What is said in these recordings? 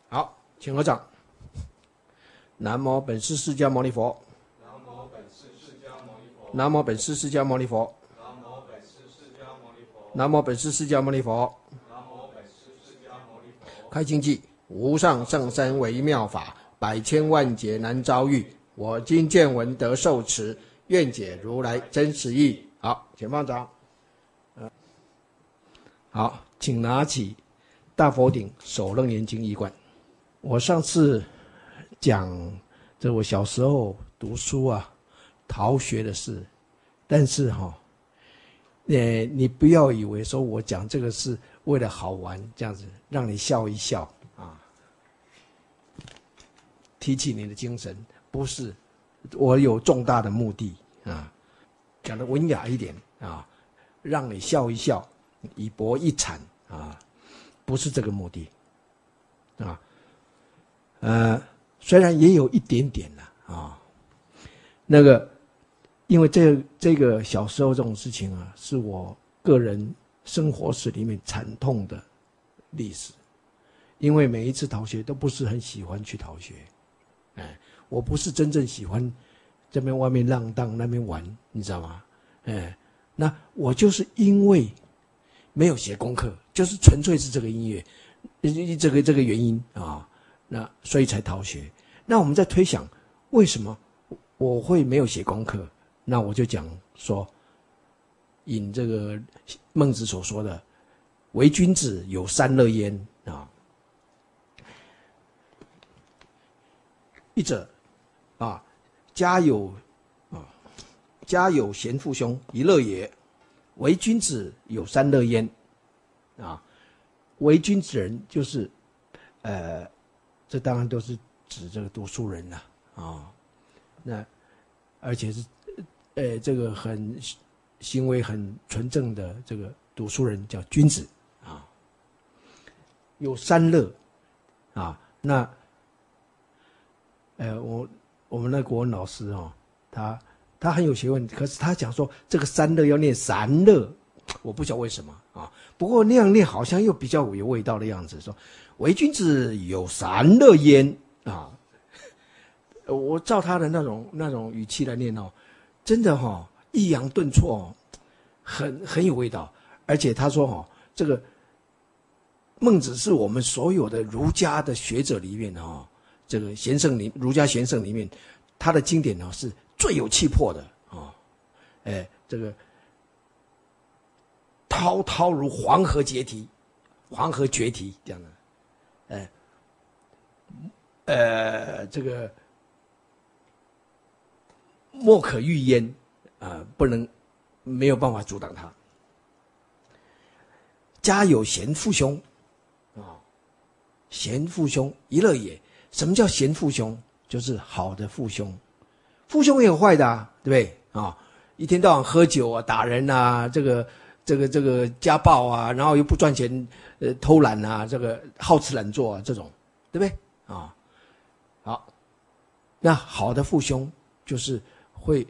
好，请合掌。南无本师释迦牟尼佛。 南无本师释迦牟尼佛。 南无本师释迦牟尼佛。 南无本师释迦牟尼佛。 南无本师释迦牟尼佛。 南无本师释迦牟尼佛。 开经偈：无上甚深微妙法，百千万劫难遭遇。我今见闻得受持，愿解如来真实义。好，请放掌。好，请拿起大佛顶手楞严经一观。我上次讲这我小时候读书啊，逃学的事，但是你不要以为说我讲这个是为了好玩，这样子让你笑一笑啊，提起你的精神，不是，我有重大的目的啊，讲得文雅一点啊，让你笑一笑，以博一禅啊，不是这个目的啊。虽然也有一点点啦啊，那个，因为这个小时候这种事情啊，是我个人生活史里面惨痛的历史。因为每一次逃学都不是很喜欢去逃学，我不是真正喜欢这边外面浪荡那边玩，你知道吗？那我就是因为没有写功课，就是纯粹是这个音乐，这个原因啊。那所以才逃学。那我们在推想，为什么我会没有写功课？那我就讲说，引这个孟子所说的“为君子有三乐焉”啊。一者啊，家有贤父兄，一乐也。为君子有三乐焉啊。为君子人就是这当然都是指这个读书人了啊，那而且是这个很行为很纯正的这个读书人叫君子啊，有三乐啊。那我们那国文老师他很有学问，可是他讲说这个三乐要念三乐，我不晓得为什么啊。不过那样念好像又比较有味道的样子，说为君子有三乐焉啊。我照他的那种语气来念真的抑扬顿挫很有味道。而且他说这个孟子是我们所有的儒家的学者里面这个儒家贤圣里面，他的经典是最有气魄的这个滔滔如黄河决堤这样的，这个莫可逾焉没有办法阻挡他。家有贤父兄贤父兄，一乐也。什么叫贤父兄？就是好的父兄。父兄也有坏的对不对一天到晚喝酒啊，打人啊，这个家暴啊，然后又不赚钱，偷懒啊，这个好吃懒做啊，这种，对不对好，那好的父兄就是会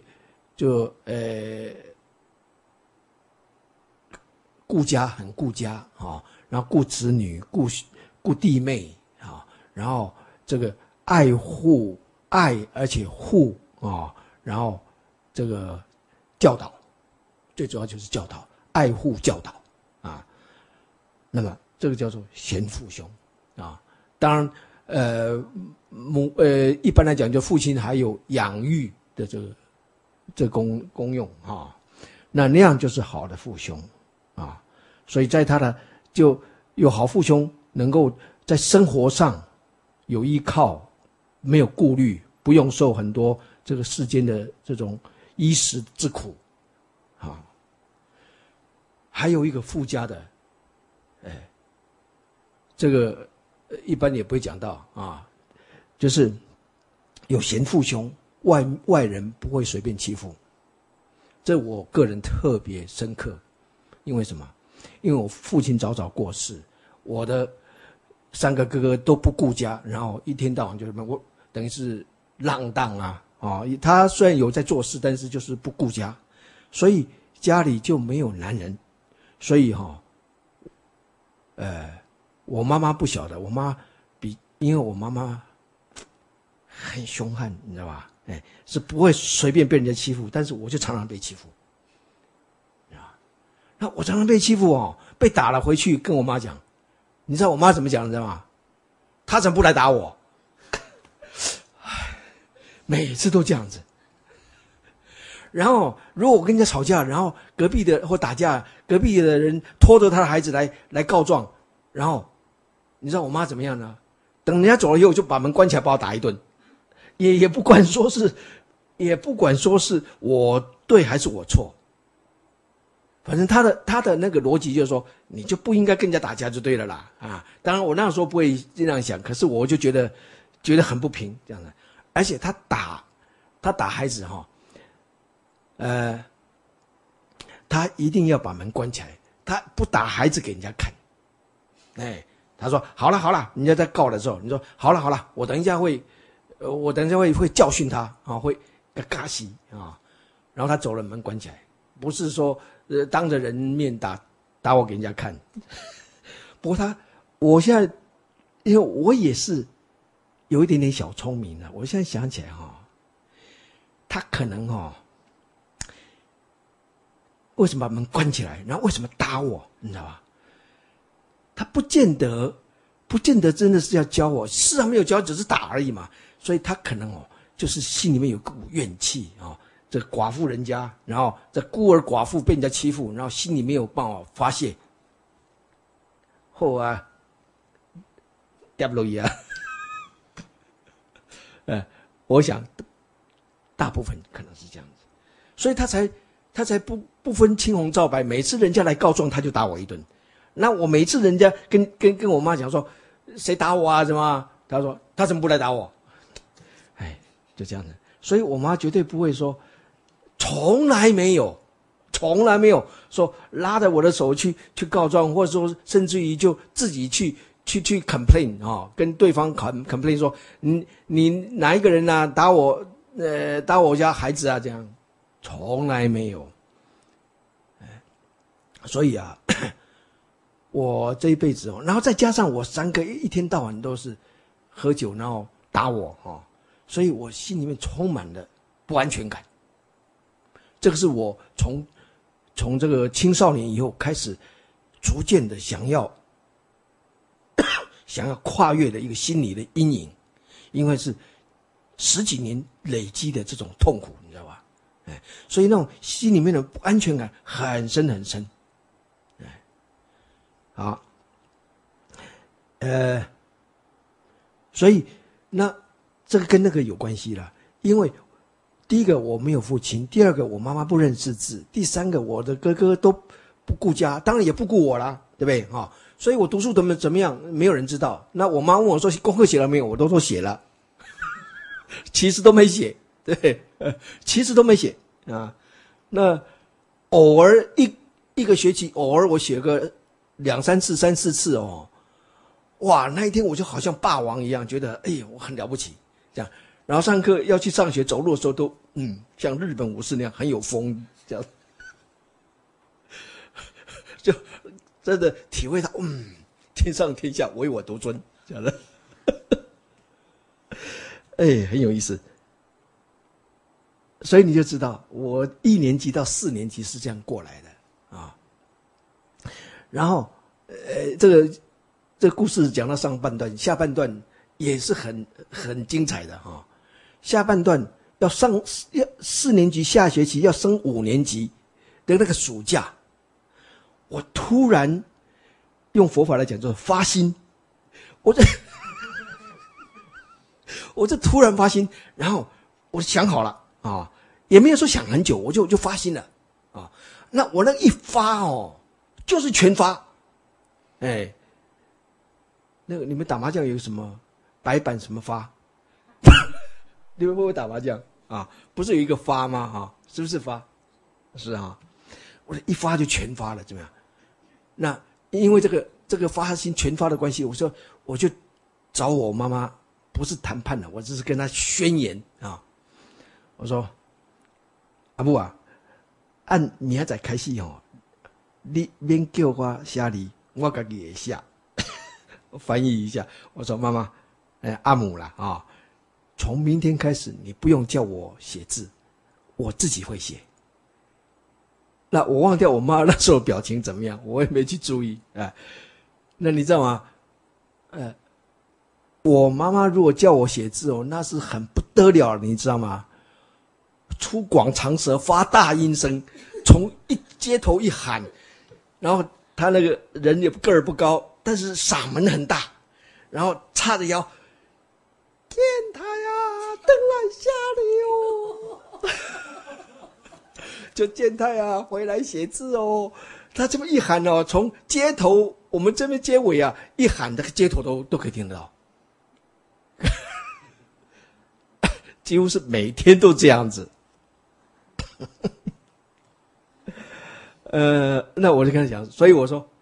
顾家，很顾家然后顾子女，顾弟妹然后这个爱而且护然后这个教导，最主要就是教导，爱护教导那么这个叫做贤父兄当然一般来讲，就父亲还有养育的这功用那样就是好的父兄所以在他的就有好父兄，能够在生活上有依靠，没有顾虑，不用受很多这个世间的这种衣食之苦还有一个附加的这个一般也不会讲到就是有贤父兄，外人不会随便欺负。这我个人特别深刻。因为什么？因为我父亲早早过世，我的3个哥哥都不顾家，然后一天到晚就是我等于是浪荡他虽然有在做事，但是就是不顾家，所以家里就没有男人。所以我妈妈不晓得，我妈比因为我妈妈很凶悍，你知道吧？是不会随便被人家欺负，但是我就常常被欺负。那我常常被欺负哦，被打了回去跟我妈讲，你知道我妈怎么讲，你知道吗？她怎么不来打我？每次都这样子。然后如果我跟人家吵架，然后隔壁的或打架，隔壁的人拖着他的孩子来告状，然后你知道我妈怎么样呢？等人家走了以后，就把门关起来，把我打一顿，也不管说是我对还是我错。反正他的那个逻辑就是说，你就不应该跟人家打架就对了啦啊！当然我那时候不会这样想，可是我就觉得很不平这样的。而且他打孩子哈，他一定要把门关起来，他不打孩子给人家看。他说好了，人家在告的时候，你说好了，我等一下会教训他啊，会嘎西啊，然后他走了，门关起来，不是说。当着人面打我给人家看，不过我现在，因为我也是有一点点小聪明的，我现在想起来他可能为什么把门关起来，然后为什么打我，你知道吧？他不见得真的是要教我，事实上没有教，只是打而已嘛，所以他可能就是心里面有股怨气这寡妇人家，然后这孤儿寡妇被人家欺负，然后心里没有办法发泄，后啊，掉落去啊，我想大部分可能是这样子，所以他才不分青红皂白，每次人家来告状他就打我一顿，那我每次人家跟我妈讲说谁打我啊什么，他说他怎么不来打我，就这样子，所以我妈绝对不会说。从来没有说拉着我的手去告状，或者说甚至于就自己去 complain 跟对方 complain 说你哪一个人啊打我家孩子啊这样，从来没有。所以我这一辈子然后再加上我3个一天到晚都是喝酒，然后打我所以我心里面充满了不安全感。这个是我从这个青少年以后开始，逐渐的想要跨越的一个心理的阴影，因为是10几年累积的这种痛苦，你知道吧？所以那种心里面的不安全感很深很深。好，所以那这个跟那个有关系了，因为。第一个我没有父亲，第二个我妈妈不认识字，第三个我的哥哥都不顾家，当然也不顾我啦，对不对所以我读书怎么样，没有人知道。那我妈问我说功课写了没有，我都说写了，其实都没写，对，其实都没写啊。那偶尔一个学期，偶尔我写个2、3次、3、4次哇，那一天我就好像霸王一样，觉得我很了不起，这样。然后上课要去上学，走路的时候都像日本武士那样很有风，这样就真的体会到天上天下唯我独尊这样的，很有意思。所以你就知道，我1年级到4年级是这样过来的啊。然后这个故事讲到上半段，下半段也是很精彩的下半段要4年级下学期要升5年级的那个暑假，我突然用佛法来讲就是发心，我这突然发心，然后我想好了也没有说想很久，我就发心了那我那一发就是全发，那个你们打麻将有什么白板什么发？你们会不会打麻将不是有一个发吗是不是发？是我一发就全发了，怎么样？那因为这个发心全发的关系，我就找我妈妈，不是谈判了，我只是跟她宣言我说阿母按明仔载开始你免叫我写字，我自己会写。我翻译一下，我说妈妈， 阿母啦啊，从明天开始你不用叫我写字，我自己会写。那我忘掉我妈那时候表情怎么样，我也没去注意那你知道吗？我妈妈如果叫我写字哦，那是很不得了，你知道吗？出广长舌，发大音声，从街头一喊，然后他那个人也个儿不高，但是嗓门很大，然后叉着腰，天台啊，灯来下了哟，就建太啊，回来写字哦。他这么一喊哦，从街头我们这边街尾啊，一喊，这个街头都可以听得到。几乎是每天都这样子。那我就跟他讲，所以我说，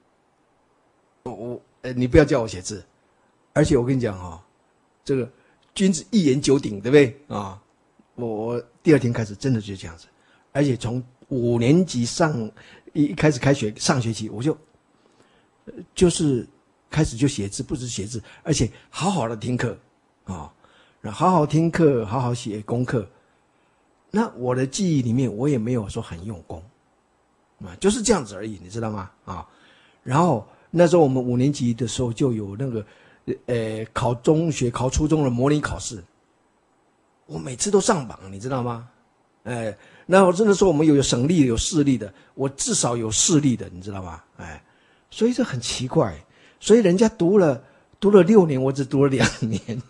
你不要叫我写字，而且我跟你讲这个君子一言九鼎，对不对啊？我第二天开始真的就这样子，而且从5年级一开始开学上学期，我就是开始就写字，不止写字，而且好好的听课好好听课，好好写功课。那我的记忆里面，我也没有说很用功就是这样子而已，你知道吗？然后那时候我们5年级的时候就有那个考中学、考初中的模拟考试，我每次都上榜，你知道吗？那我真的说我们有省立的，有市立的，我至少有市立的，你知道吗？所以这很奇怪，所以人家读了6年，我只读了2年。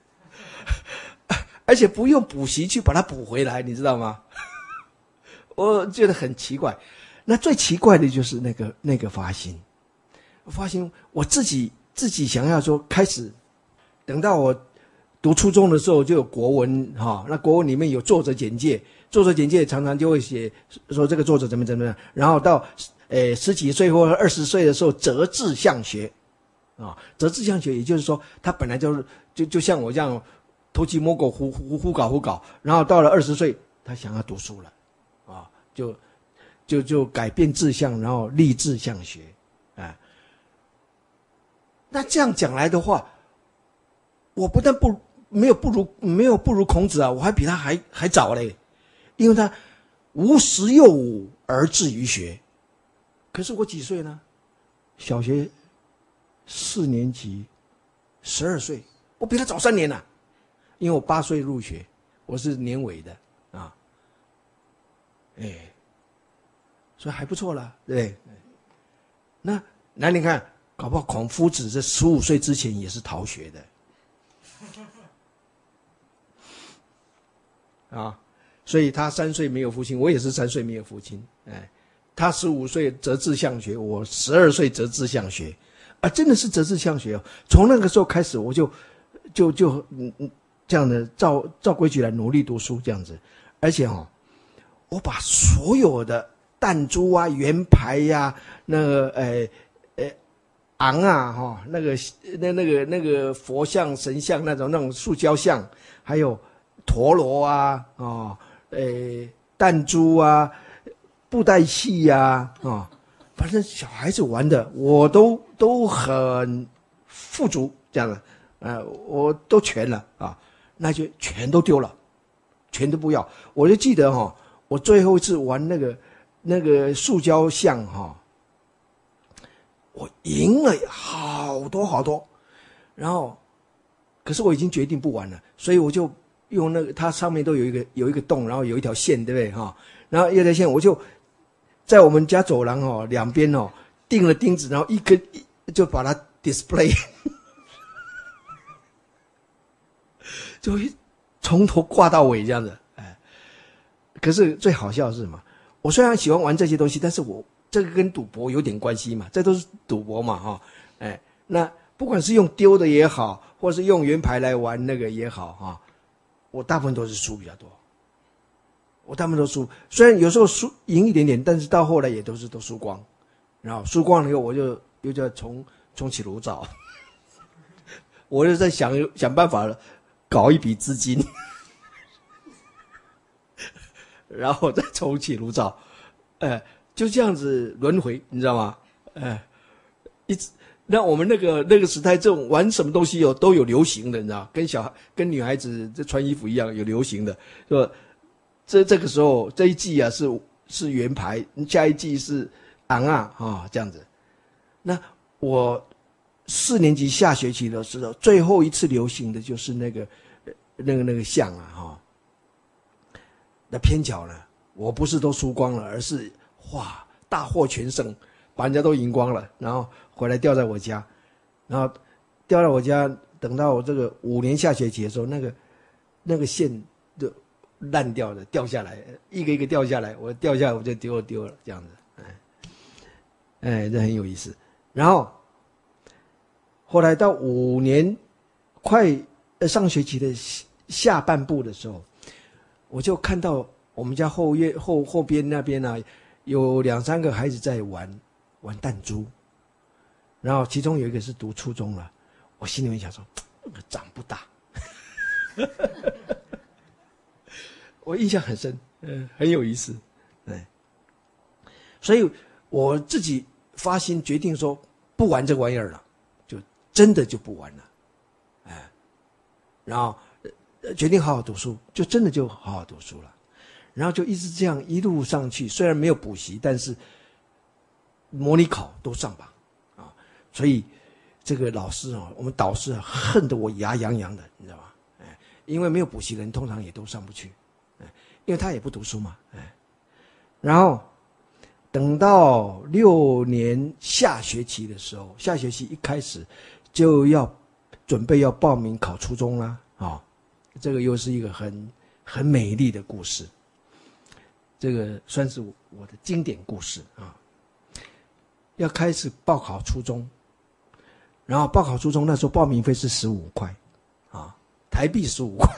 而且不用补习去把它补回来，你知道吗？我觉得很奇怪。那最奇怪的就是那个发心，我自己想要说，开始等到我读初中的时候就有国文那国文里面有作者简介常常就会写说这个作者怎么样，然后到10几岁或20岁的时候择志向学择志向学，也就是说他本来就像我这样。偷鸡摸狗，胡搞，然后到了20岁，他想要读书了，就改变志向，然后立志向学，那这样讲来的话，我不但没有不如孔子啊，我还比他还早嘞，因为他无十有五而志于学，可是我几岁呢？小学4年级，12岁，我比他早3年了。因为我8岁入学，我是年尾的所以还不错啦，对不对？那你看，搞不好孔夫子在15岁之前也是逃学的所以他3岁没有父亲，我也是3岁没有父亲，他15岁择志向学，我12岁择志向学，真的是择志向学哦。从那个时候开始，我就这样的照规矩来努力读书这样子，而且我把所有的弹珠啊、圆牌呀、那个昂那个佛像、神像那种塑胶像，还有陀螺啊弹珠啊、布袋戏呀反正小孩子玩的我都很富足这样的我都全了那就全都丢了，全都不要。我就记得我最后一次玩那个塑胶像我赢了好多，然后可是我已经决定不玩了，所以我就用它上面都有一个洞，然后有一条线，对不对然后一条线我就在我们家走廊两边钉了钉子，然后一根就把它 display。就会从头挂到尾这样子，可是最好笑的是什么？我虽然喜欢玩这些东西，但是我这个跟赌博有点关系嘛，这都是赌博嘛，那不管是用丢的也好，或是用圆牌来玩那个也好我大部分都是输比较多，我大部分都输，虽然有时候赢一点点，但是到后来也都输光，然后输光了以后，我就又叫重启炉灶，我就在想办法了。搞一笔资金，然后再重启炉灶，就这样子轮回，你知道吗？ 那我们那个时代，这种玩什么东西都有流行的，你知道，跟女孩子这穿衣服一样有流行的。说这个时候这一季啊是圆牌，下一季是昂啊这样子。那我4年级下学期的时候，最后一次流行的就是那个像啊那偏巧呢，我不是都输光了，而是哇大获全胜，把人家都赢光了，然后回来掉在我家，然后掉在我家，等到我这个5年下学期的时候，那个线就烂掉了，掉下来，一个一个掉下来，我掉下来我就丢了，这样子，这很有意思。然后后来到5年快上学期的下半部的时候，我就看到我们家后边那边啊，有2、3个孩子在玩弹珠，然后其中有一个是读初中了，我心里面想说，长不大，我印象很深，很有意思，所以我自己发心决定说不玩这玩意儿了，就真的就不玩了，然后决定好好读书，就真的就好好读书了，然后就一直这样一路上去，虽然没有补习，但是模拟考都上榜啊，所以这个老师啊，我们导师啊，恨得我牙痒痒的，你知道吗？因为没有补习的人通常也都上不去，因为他也不读书嘛，然后等到6年下学期的时候，下学期一开始就要准备要报名考初中啦，这个又是一个很美丽的故事，这个算是我的经典故事啊。要开始报考初中，然后报考初中那时候报名费是15块，台币15块，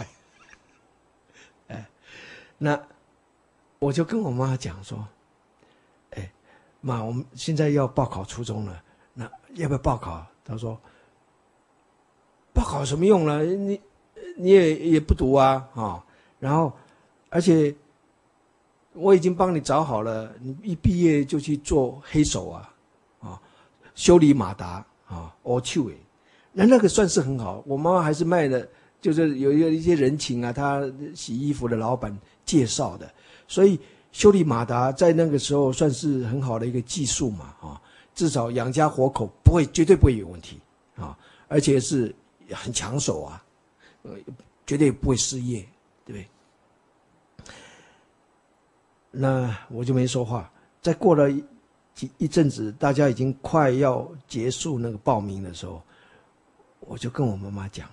那我就跟我妈讲说，妈，我们现在要报考初中了，那要不要报考？她说，报考有什么用呢？你也不读啊，然后而且我已经帮你找好了，你一毕业就去做黑手修理马达欧趣味，那个算是很好。我妈妈还是卖的，就是有一些人情啊，她洗衣服的老板介绍的，所以修理马达在那个时候算是很好的一个技术嘛，至少养家活口绝对不会有问题而且是很抢手绝对不会失业，对不对？那我就没说话。再过了一阵子，大家已经快要结束那个报名的时候，我就跟我妈妈讲，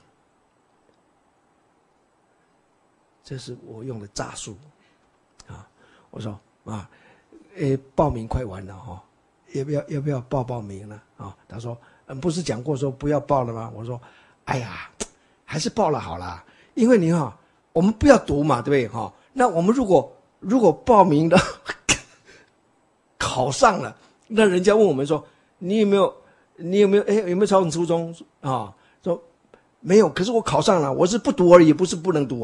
这是我用的诈术我说妈，报名快完了要不要报名了她说不是讲过说不要报了吗？我说哎呀，还是报了好啦，因为我们不要读嘛，对不对那我们如果报名了考上了，那人家问我们说你有没有有没有考上初中说没有，可是我考上了，我是不读而已，不是不能读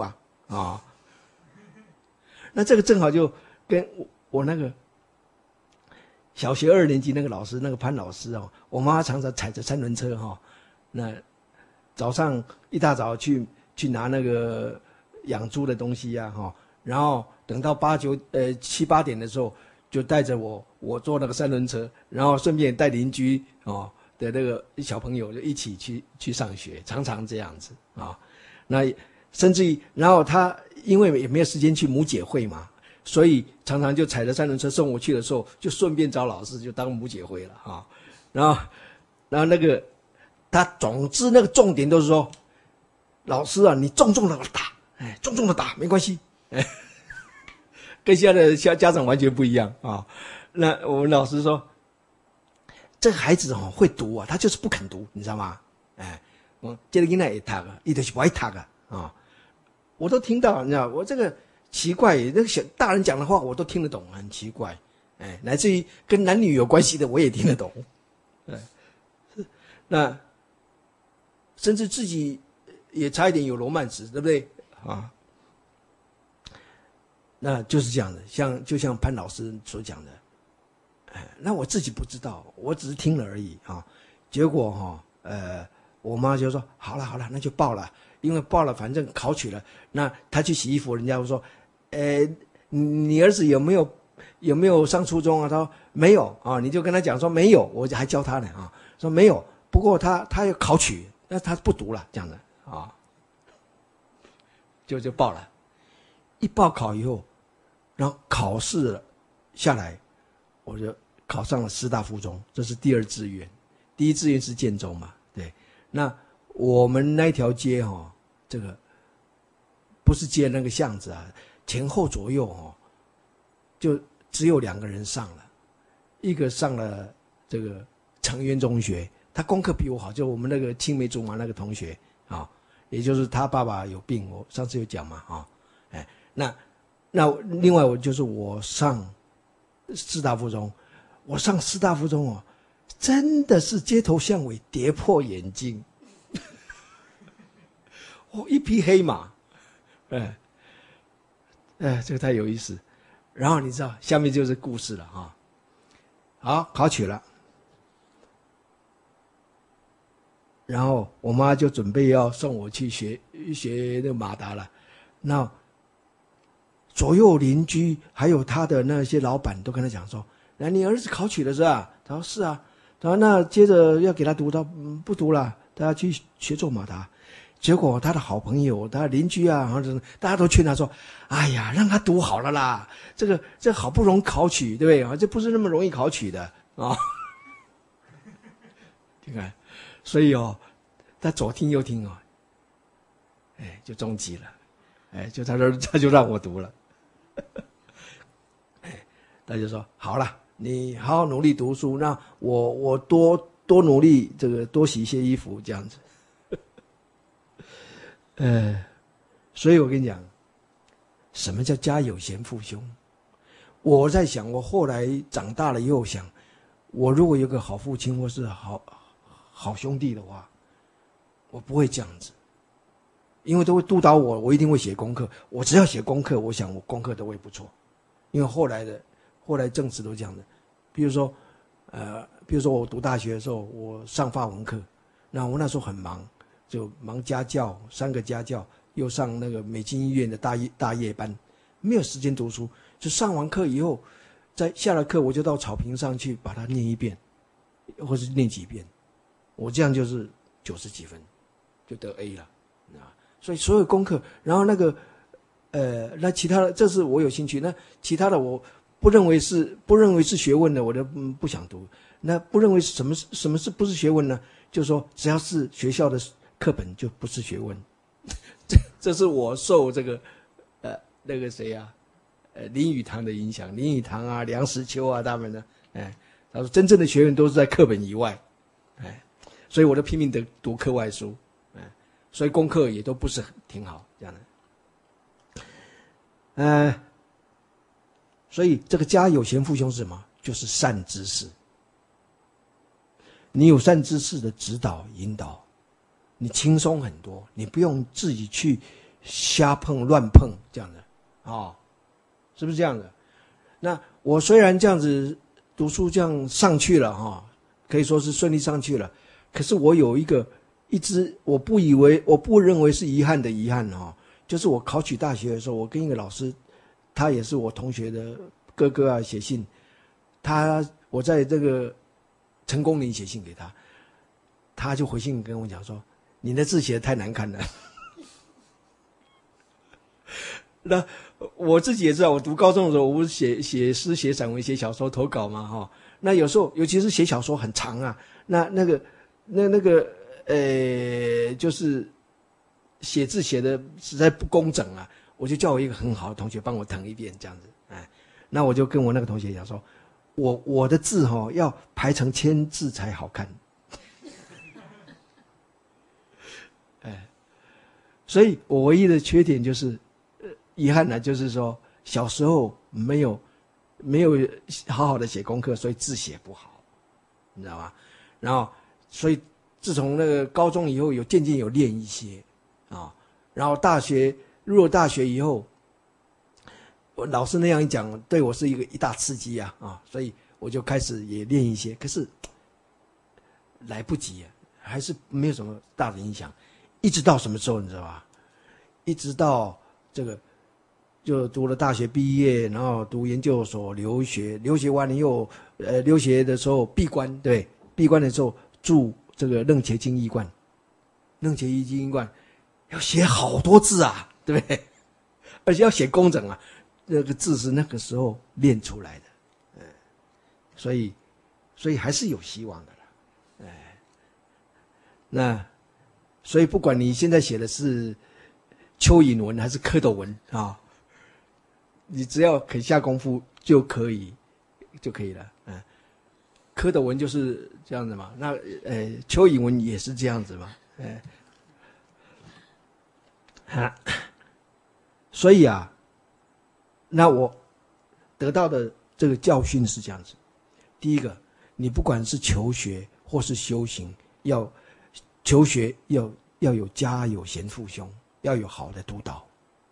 那这个正好就跟我那个小学2年级那个老师，那个潘老师我妈妈常常踩着3轮车那早上一大早去拿那个养猪的东西然后等到7、8点的时候，就带着我坐那个3轮车，然后顺便带邻居的那个小朋友就一起去上学，常常这样子那甚至于，然后他因为也没有时间去母姐会嘛，所以常常就踩着3轮车送我去的时候，就顺便找老师就当母姐会了然后那个他总之那个重点都是说，老师你重重的打，重重的打没关系，跟现在的家长完全不一样那我们老师说，这个孩子会读他就是不肯读，你知道吗？这个囡仔会读他就是不爱读我都听到，你知道，我这个奇怪，那个小大人讲的话我都听得懂，很奇怪，乃至于跟男女有关系的我也听得懂，那甚至自己也差一点有罗曼史，对不对那就是这样的，就像潘老师所讲的，那我自己不知道，我只是听了而已结果我妈就说好了，那就报了，因为报了反正考取了，那她去洗衣服，人家就说，你儿子有没有上初中啊？他说没有啊，你就跟他讲说没有，我还教他呢啊，说没有，不过他要考取，那他不读了这样的啊，就报了，一报考以后，然后考试下来，我就考上了师大附中，这是第二志愿，第一志愿是建中嘛，对，那我们那条街这个不是街那个巷子啊，前后左右就只有2个人上了，一个上了这个成渊中学，他功课比我好，就我们那个青梅竹马那个同学啊，也就是他爸爸有病，我上次有讲嘛啊，那另外我上师大附中，我上师大附中真的是街头巷尾跌破眼镜，一匹黑马，这个太有意思。然后你知道下面就是故事了啊。好，考取了，然后我妈就准备要送我去学那个马达了。那左右邻居还有他的那些老板都跟他讲说：“那你儿子考取了是吧？”他说：“是啊。”他说：“那接着要给他读，他不读了，他要去学做马达。”结果他的好朋友、他的邻居啊，大家都劝他说：“哎呀，让他读好了啦，这好不容易考取，对不对啊？这不是那么容易考取的啊。”你看，所以他左听右听就中计了，就他就让我读了，他就说：“好了，你好好努力读书，那我多努力，这个多洗一些衣服，这样子。”所以我跟你讲，什么叫家有贤父兄？我在想，我后来长大了以后想，我如果有个好父亲或是好兄弟的话，我不会这样子，因为都会督导我，我一定会写功课。我只要写功课，我想我功课都会不错。因为后来政治都这样的，比如说我读大学的时候，我上法文课，那我那时候很忙。就忙家教，3个家教，又上那个美金医院的大夜班，没有时间读书。就上完课以后，下了课我就到草坪上去把它念一遍，或是念几遍。我这样就是90几分，就得 A 了啊。所以所有功课，然后那其他的，这是我有兴趣。那其他的我不认为是学问的，我就不想读。那不认为什么是不是学问呢？就是说只要是学校的课本就不是学问，这是我受这个那个谁啊，林语堂的影响，林语堂啊、梁实秋啊他们呢，他说真正的学问都是在课本以外，所以我就拼命的读课外书，所以功课也都不是挺好这样的，所以这个家有贤父兄是什么？就是善知识，你有善知识的指导引导。你轻松很多，你不用自己去瞎碰乱碰这样的是不是这样的？那我虽然这样子读书这样上去了可以说是顺利上去了，可是我有一直我不认为是遗憾的遗憾就是我考取大学的时候，我跟一个老师，他也是我同学的哥哥啊，写信，我在这个成功岭写信给他，他就回信跟我讲说。你的字写得太难看了。那我自己也知道，我读高中的时候，我不是写诗、写散文、写小说投稿嘛，那有时候，尤其是写小说很长啊，那个就是写字写的实在不工整啊，我就叫我一个很好的同学帮我誊一遍这样子，那我就跟我那个同学讲说，我的字要排成1000字才好看。所以我唯一的缺点就是遗憾呢，就是说小时候没有好好的写功课，所以字写不好，你知道吗？然后所以自从那个高中以后渐渐有练一些然后入了大学以后，我老师那样一讲，对我是一大刺激所以我就开始也练一些。可是来不及，还是没有什么大的影响。一直到什么时候你知道吧？一直到这个就读了大学毕业，然后读研究所留学，留学完了又留学的时候闭关，对，闭关的时候住这个楞伽经义观，楞伽经义观要写好多字啊，对不对？而且要写工整啊，那个字是那个时候练出来的，所以还是有希望的啦，那所以不管你现在写的是蚯蚓文还是蝌蚪文啊，你只要肯下功夫就可以了，蝌蚪文就是这样子嘛，那蚯蚓文也是这样子嘛，所以啊，那我得到的这个教训是这样子：第一个，你不管是求学或是修行，求学要有家有贤父兄，要有好的督导。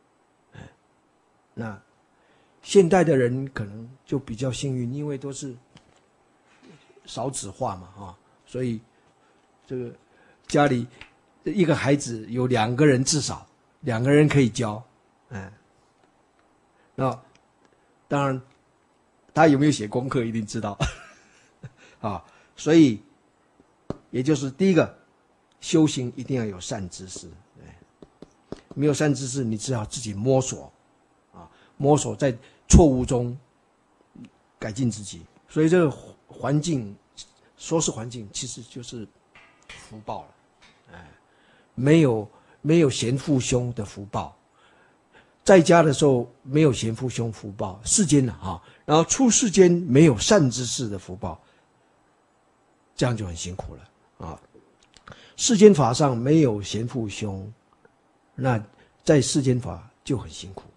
那现代的人可能就比较幸运，因为都是少子化嘛，所以这个家里一个孩子有2个人，至少2个人可以教，那当然他有没有写功课一定知道啊，所以也就是第一个，修行一定要有善知识，没有善知识，你只好自己摸索摸索在错误中改进自己。所以这个环境，说是环境，其实就是福报了，没有贤父兄的福报，在家的时候没有贤父兄福报，世间然后出世间没有善知识的福报，这样就很辛苦了世间法上没有贤父兄，那在世间法就很辛苦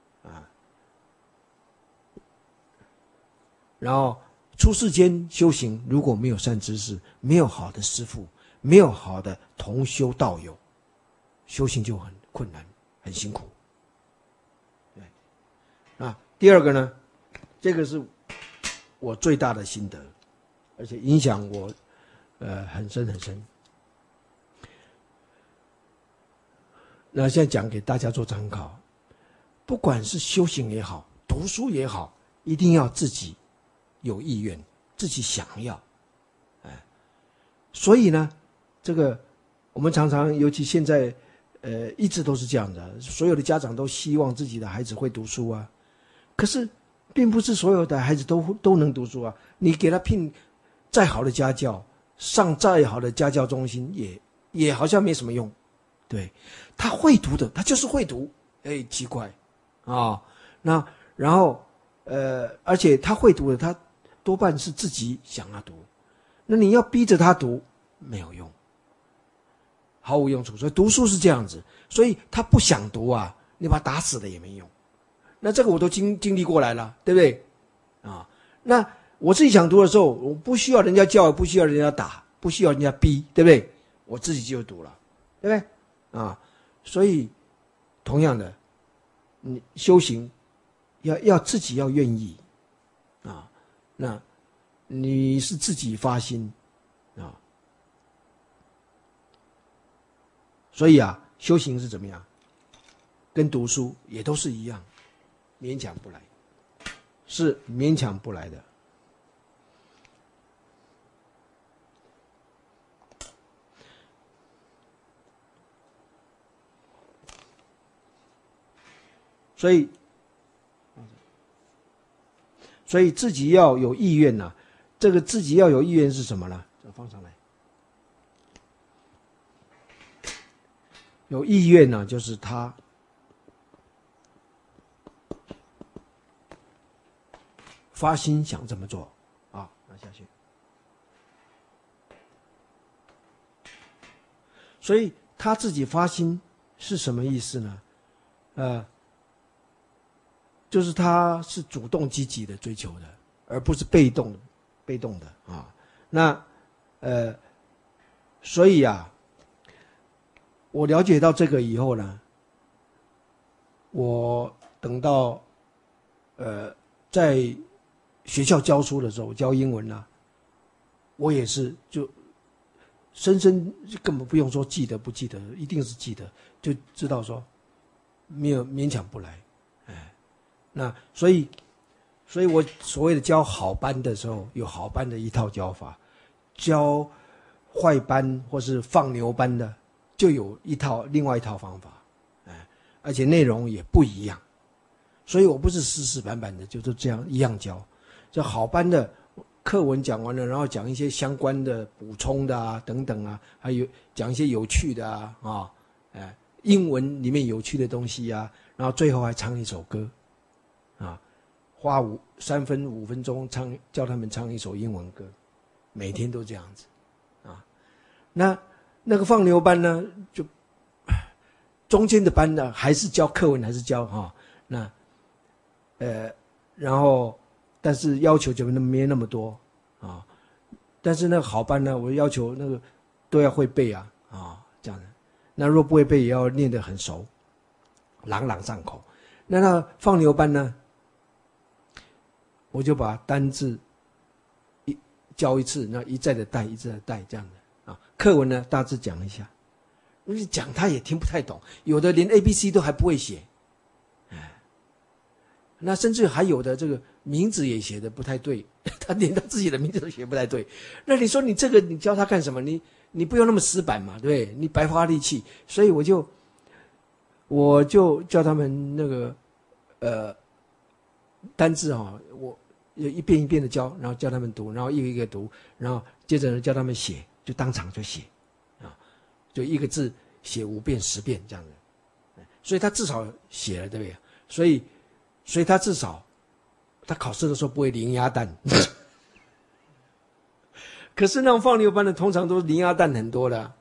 然后出世间修行，如果没有善知识，没有好的师父，没有好的同修道友，修行就很困难，很辛苦。第二个呢，这个是我最大的心得，而且影响我很深很深。那现在讲给大家做参考，不管是修行也好，读书也好，一定要自己有意愿，自己想要，所以呢，这个我们常常，尤其现在，一直都是这样的，所有的家长都希望自己的孩子会读书啊，可是，并不是所有的孩子都能读书啊。你给他聘再好的家教，上再好的家教中心，也好像没什么用。对，他会读的，他就是会读，奇怪那然后而且他会读的，他多半是自己想要读，那你要逼着他读，没有用，毫无用处。所以读书是这样子，所以他不想读啊，你把他打死了也没用。那这个我都经历过来了，对不对那我自己想读的时候，我不需要人家教，不需要人家打，不需要人家逼，对不对？我自己就读了，对不对所以同样的，你修行要自己要愿意那你是自己发心所以修行是怎么样？跟读书也都是一样，勉强不来，是勉强不来的。所以自己要有意愿这个自己要有意愿是什么呢？放上来。有意愿就是他发心想这么做拿下去。所以他自己发心是什么意思呢？就是他是主动积极的追求的，而不是被动的那所以我了解到这个以后呢，我等到在学校教书的时候，教英文我也是就深深根本不用说记得不记得，一定是记得，就知道说没有勉强不来，那所以我所谓的教好班的时候，有好班的一套教法，教坏班或是放牛班的，就有另外一套方法，而且内容也不一样，所以我不是死死板板的就是这样一样教，就好班的。课文讲完了，然后讲一些相关的补充的啊，等等啊，还有讲一些有趣的啊，英文里面有趣的东西啊，然后最后还唱一首歌，花3分5分钟教他们唱一首英文歌，每天都这样子，那个放牛班呢，就中间的班呢，还是教课文，还是教然后。但是要求就没那么多但是那个好班呢，我要求那个都要会背这样的。那若不会背，也要念得很熟，朗朗上口。那放牛班呢，我就把单字教一次，那一再的带这样的课文呢，大致讲一下，你讲他也听不太懂，有的连 ABC 都还不会写，那甚至还有的这个名字也写的不太对，他连他自己的名字都写不太对。那你说你这个你教他干什么？你不用那么死板嘛，对不对？你白花力气。所以我就叫他们那个单字我一遍一遍的教，然后教他们读，然后一个一个读，然后接着呢叫他们写，就当场就写就一个字写5遍10遍这样的。所以他至少写了，对不对？所以他至少他考试的时候不会零鸭蛋可是那种放牛班的通常都零鸭蛋很多的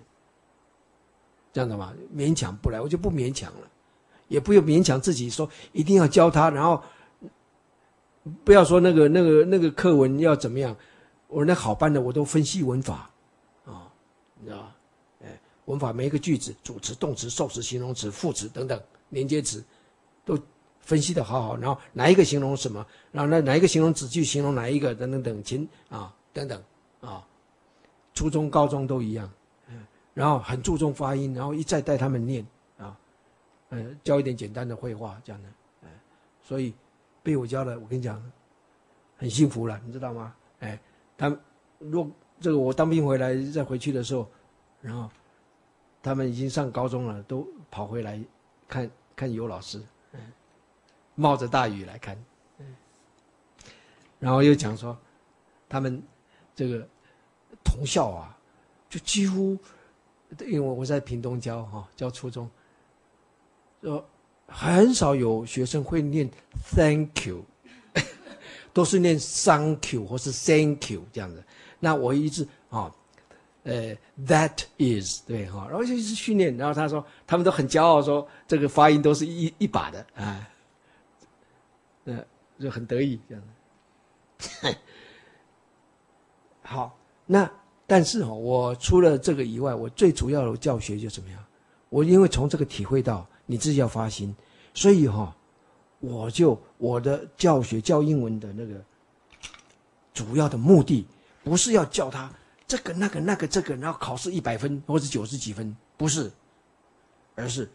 这样的嘛，勉强不来，我就不勉强了，也不用勉强自己说一定要教他，然后不要说那个课文要怎么样，我那好班的我都分析文法你知道吧？文法每一个句子，主词、动词、受词、形容词、副词等等连接词都分析的好好，然后哪一个形容什么，然后哪一个形容子句形容哪一个等等等等等初中高中都一样，然后很注重发音，然后一再带他们念教一点简单的绘画这样的所以被我教了，我跟你讲很幸福了，你知道吗？这个我当兵回来再回去的时候，然后他们已经上高中了，都跑回来看尤老师冒着大雨来看然后又讲说他们这个同校就几乎因为我在屏东教初中，很少有学生会念 thank you 都是念 thank you 或是 thank you 这样的。那我一直that is 对然后就一直训练，然后他说他们都很骄傲说这个发音都是一把的就很得意这样的好，那但是我除了这个以外，我最主要的教学就怎么样？我因为从这个体会到你自己要发心，所以我的教学教英文的那个主要的目的，不是要教他这个那个这个，然后考试100分或者90几分，不是，而是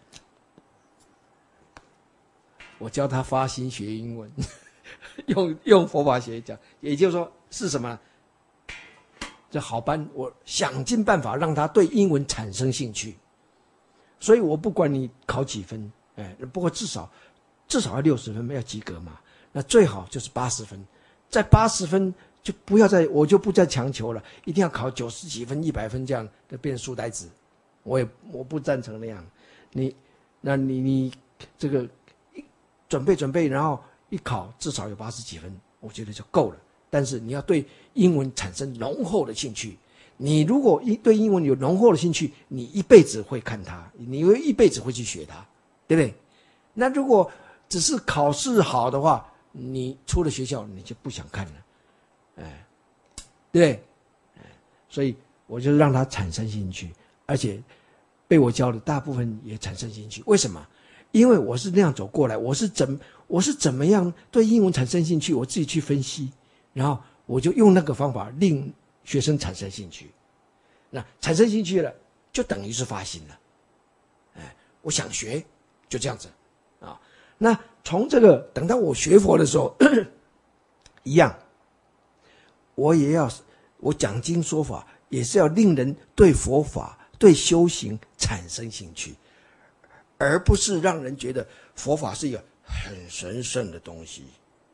我教他发心学英文用佛法学讲，也就是说是什么？这好班，我想尽办法让他对英文产生兴趣，所以我不管你考几分，不过至少要60分，要及格嘛。那最好就是80分，在80分我就不再强求了，一定要考90几分、100分这样的变书呆子，我不赞成那样。你这个准备，然后一考至少有80几分，我觉得就够了。但是你要对英文产生浓厚的兴趣，你如果对英文有浓厚的兴趣，你一辈子会看它，你会一辈子会去学它，对不对？那如果只是考试好的话，你出了学校你就不想看了，对不对？所以我就让他产生兴趣，而且被我教的大部分也产生兴趣。为什么？因为我是那样走过来，我是怎么样对英文产生兴趣，我自己去分析，然后我就用那个方法令学生产生兴趣。 那产生兴趣了，就等于是发心了。我想学，就这样子啊。那从这个等到我学佛的时候，一样，我讲经说法，也是要令人对佛法、对修行产生兴趣，而不是让人觉得佛法是一个很神圣的东西。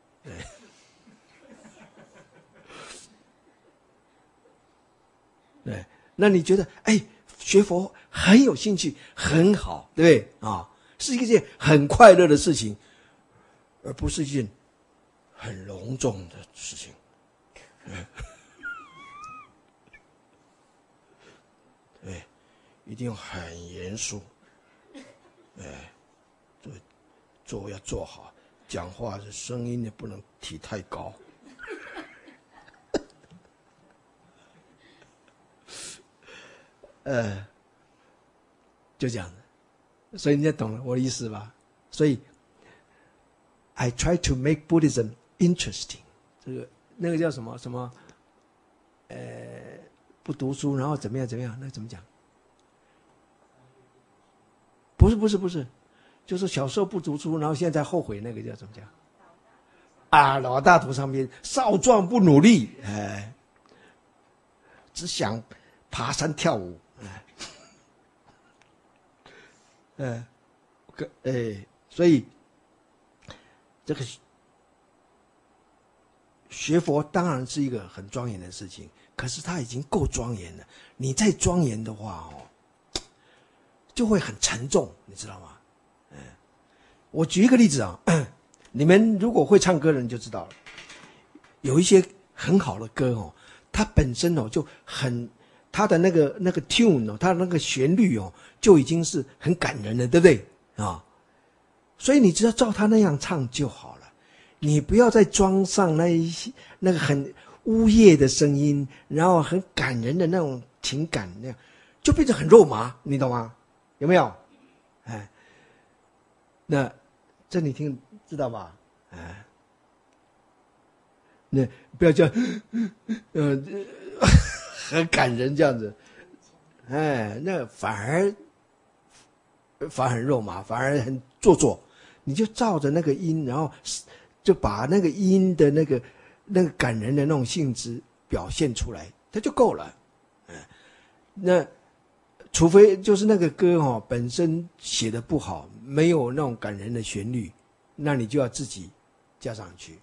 对，那你觉得学佛很有兴趣，很好，对不对啊？是一件很快乐的事情，而不是一件很隆重的事情。对，一定很严肃。做要做好，讲话的声音也不能提太高。就这样子，所以你也懂了我的意思吧？所以 I try to make Buddhism interesting。那个叫什么？不读书，然后怎么样？那怎么讲？不是，就是小时候不读书，然后现在后悔，那个叫怎么讲？老大徒伤悲，少壮不努力，只想爬山跳舞，所以这个学佛当然是一个很庄严的事情，可是它已经够庄严了。你再庄严的话就会很沉重，你知道吗？我举一个例子啊，你们如果会唱歌的人就知道了，有一些很好的歌它本身就很。他的那个 tune 他的那个旋律就已经是很感人了，对不对啊？所以你只要照他那样唱就好了，你不要再装上那个很呜咽的声音，然后很感人的那种情感，那样就变成很肉麻，你懂吗？有没有？那这你知道吧？那不要叫很感人这样子，那反而很肉麻，反而很做作。你就照着那个音，然后就把那个音的那个感人的那种性质表现出来，它就够了。那除非就是那个歌本身写的不好，没有那种感人的旋律，那你就要自己加上去。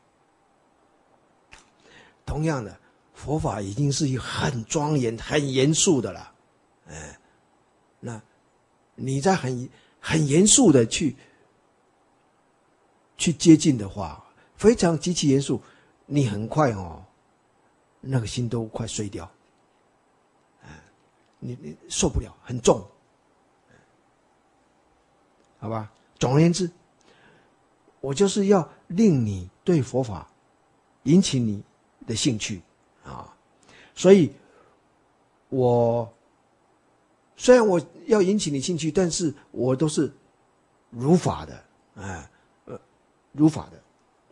同样的。佛法已经是一个很庄严、很严肃的了，那你在很严肃的去接近的话，非常极其严肃，你很快那个心都快碎掉，你受不了，很重，好吧？总而言之，我就是要令你对佛法引起你的兴趣。所以虽然我要引起你兴趣，但是我都是如法的，如法的。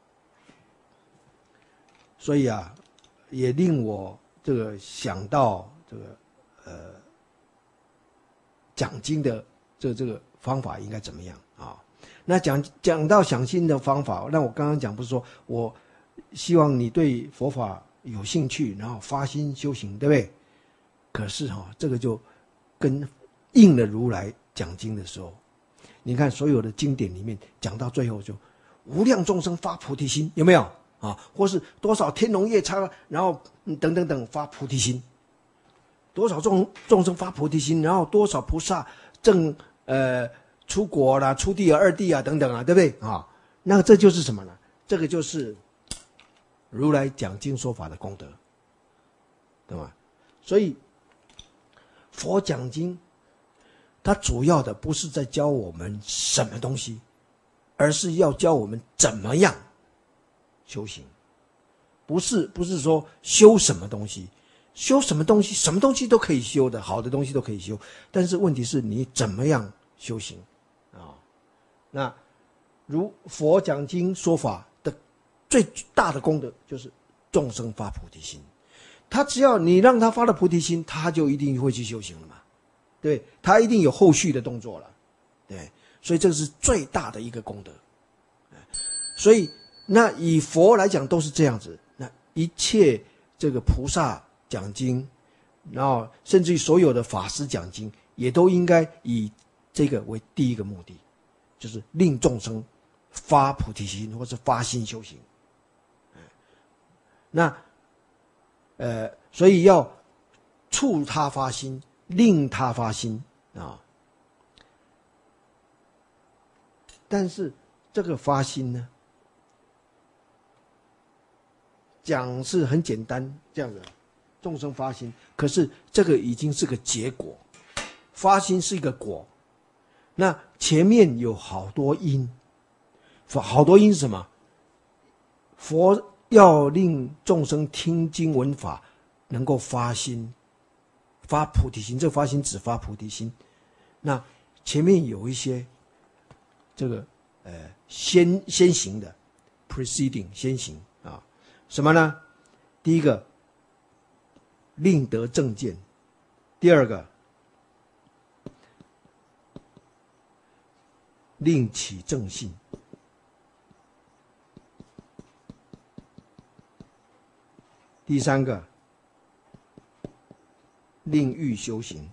所以也令我这个想到这个讲经的这个方法应该怎么样啊？那讲到讲经的方法，那我刚刚讲不是说我希望你对佛法有兴趣，然后发心修行，对不对？可是这个就跟应了如来讲经的时候，你看所有的经典里面讲到最后就无量众生发菩提心，有没有啊？或是多少天龙夜叉，然后等等等发菩提心，多少众生发菩提心，然后多少菩萨正出国啦、出地二地等等对不对啊？那这就是什么呢？这个就是如来讲经说法的功德，对吧？所以佛讲经，它主要的不是在教我们什么东西，而是要教我们怎么样修行。不是说修什么东西，修什么东西，什么东西都可以修的，好的东西都可以修，但是问题是你怎么样修行啊？那如佛讲经说法的最大的功德就是众生发菩提心。 他只要你让他发了菩提心，他就一定会去修行了嘛，对，他一定有后续的动作了，对，所以这是最大的一个功德。所以那以佛来讲都是这样子，那一切这个菩萨讲经，然后甚至于所有的法师讲经，也都应该以这个为第一个目的，就是令众生发菩提心或是发心修行。那所以要促他发心，令他发心啊。但是这个发心呢，讲是很简单这样的，众生发心，可是这个已经是个结果，发心是一个果。那前面有好多因，好多因是什么？佛要令众生听经闻法，能够发心，发菩提心。这个发心只发菩提心。那前面有一些这个先行的 preceding 先行啊，什么呢？第一个令得正见，第二个令起正信，第三个令欲修行，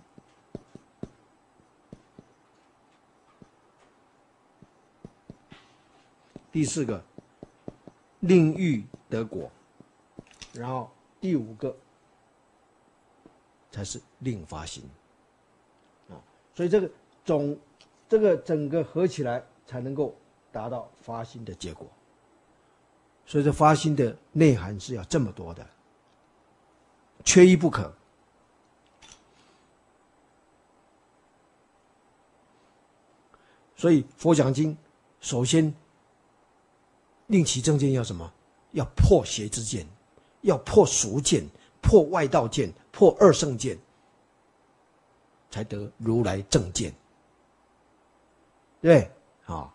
第四个令欲得果，然后第五个才是令发心啊。所以这个整个合起来才能够达到发心的结果。所以这发心的内涵是要这么多的，缺一不可。所以佛讲经首先令起正见要什么？要破邪之见，要破俗见，破外道见，破二圣见，才得如来正见。对啊，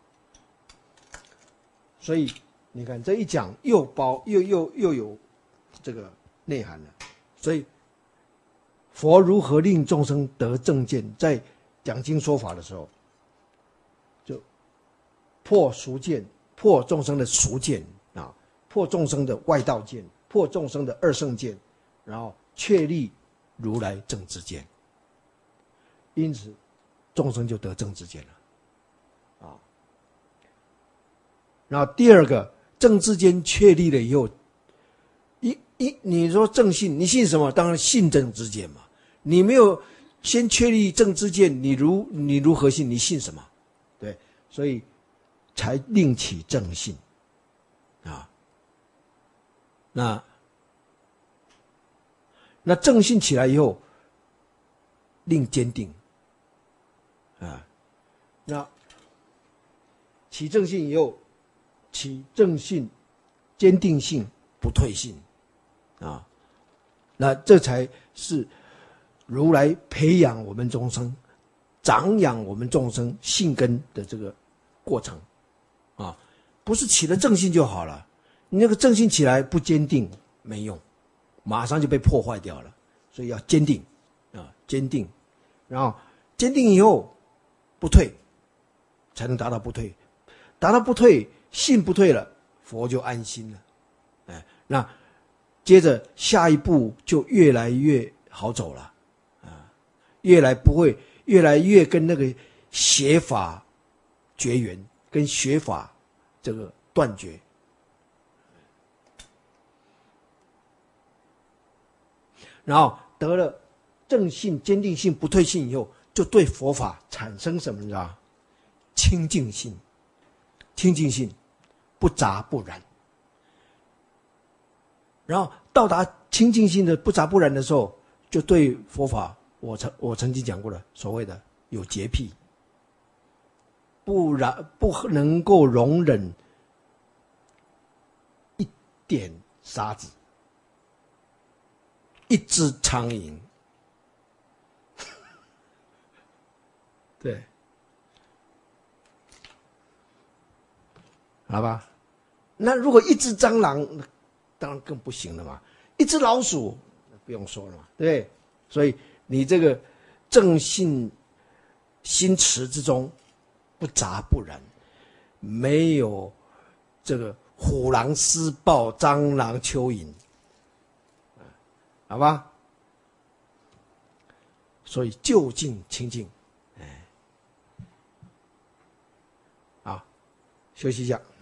所以你看这一讲又有这个内涵了。所以佛如何令众生得正见，在讲经说法的时候，就破俗见，破众生的俗见啊，破众生的外道见，破众生的二圣见，然后确立如来正知见，因此众生就得正知见了。然后第二个正知见确立了以后，你说正信，你信什么？当然信正知见嘛。你没有先确立正知见，你如何信？你信什么？对，所以才令起正信啊。那正信起来以后，令坚定啊。那起正信以后，起正信、坚定性、不退信啊，那这才是如来培养我们众生、长养我们众生信根的这个过程啊，不是起了正信就好了。你那个正信起来不坚定没用，马上就被破坏掉了。所以要坚定啊，坚定，然后坚定以后不退，才能达到不退。达到不退，信不退了，佛就安心了。那接着下一步就越来越好走了啊，越来越跟那个邪法绝缘，跟学法这个断绝。然后得了正信、坚定信、不退信以后，就对佛法产生什么呢？清净心。清净心，不杂不染。然后到达清净心的不杂不染的时候，就对佛法，我曾经讲过了，所谓的有洁癖，不能够容忍一点沙子，一只苍蝇。对。好吧，那如果一只蟑螂，当然更不行了嘛。一只老鼠， 不用说了嘛，对不对？所以你这个正信心持之中，不杂不染，没有这个虎狼狮豹蟑螂蚯蚓，好吧？所以就近清净，好，休息一下。